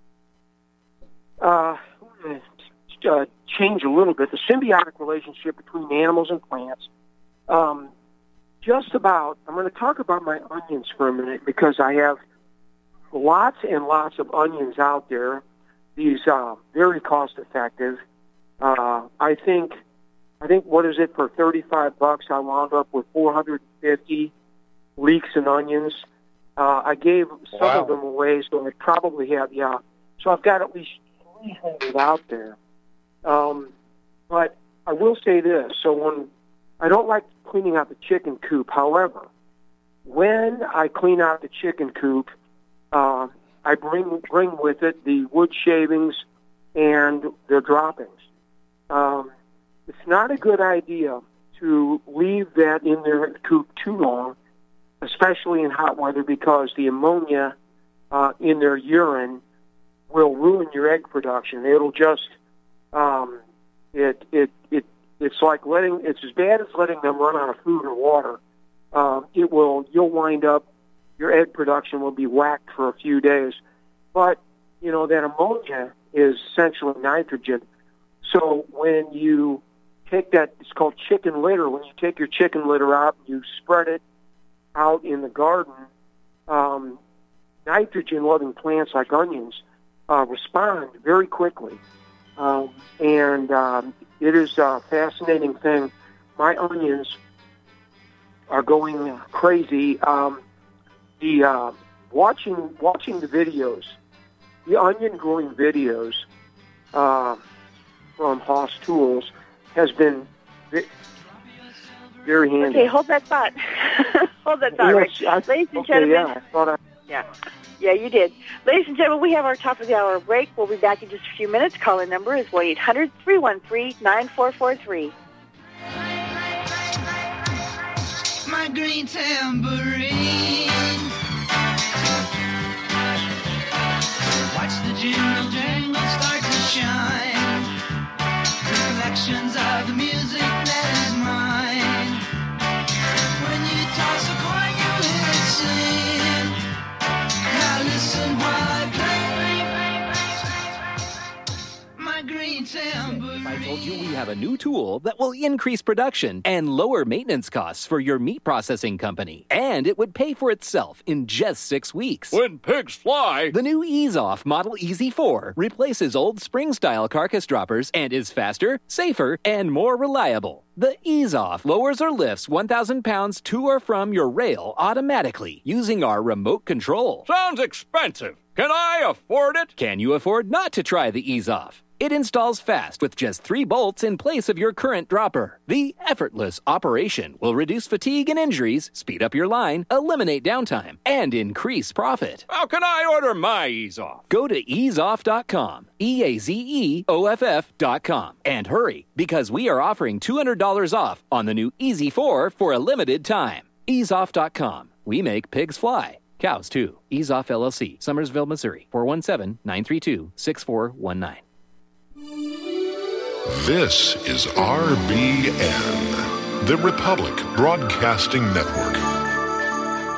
Speaker 3: change a little bit the symbiotic relationship between animals and plants. I'm going to talk about my onions for a minute because I have lots and lots of onions out there. These very cost effective. I think what is it for $35? I wound up with 450 leeks and onions. I gave some of them away, so I probably have So I've got at least 300 out there. But I will say this: so I don't like cleaning out the chicken coop. However, when I clean out the chicken coop, I bring with it the wood shavings and their droppings. It's not a good idea to leave that in their coop too long, especially in hot weather, because the ammonia in their urine will ruin your egg production. It'll just it's like it's as bad as letting them run out of food or water. You'll wind up, your egg production will be whacked for a few days. But, that ammonia is essentially nitrogen. So when you take it's called chicken litter, when you take your chicken litter out, you spread it out in the garden, nitrogen-loving plants like onions respond very quickly. And it is a fascinating thing. My onions are going crazy. Watching the videos, the onion growing videos from Haas Tools has been very handy.
Speaker 2: Okay, hold that thought. Hold that thought, Rick. Ladies and gentlemen. Yeah, you did. Ladies and gentlemen, we have our top of the hour break. We'll be back in just a few minutes. Call-in number is 1-800-313-9443.
Speaker 7: My green tambourine. Watch the jingle jangle start to shine. Reflections of the music that is mine. When you toss a coin, you hear it sing. Now listen while I play my green tambourine.
Speaker 18: I told you we have a new tool that will increase production and lower maintenance costs for your meat processing company. And it would pay for itself in just 6 weeks.
Speaker 15: When pigs fly!
Speaker 18: The new EaseOff Model Easy 4 replaces old spring-style carcass droppers and is faster, safer, and more reliable. The EaseOff lowers or lifts 1,000 pounds to or from your rail automatically using our remote control.
Speaker 15: Sounds expensive. Can I afford it?
Speaker 18: Can you afford not to try the EaseOff? It installs fast with just 3 bolts in place of your current dropper. The effortless operation will reduce fatigue and injuries, speed up your line, eliminate downtime, and increase profit.
Speaker 15: How can I order my EaseOff?
Speaker 18: Go to easeoff.com, EAZEOFF.com, and hurry, because we are offering $200 off on the new Easy 4 for a limited time. Easeoff.com. We make pigs fly. Cows, too. EaseOff LLC, Summersville, Missouri, 417-932-6419.
Speaker 19: This is RBN, the Republic Broadcasting Network.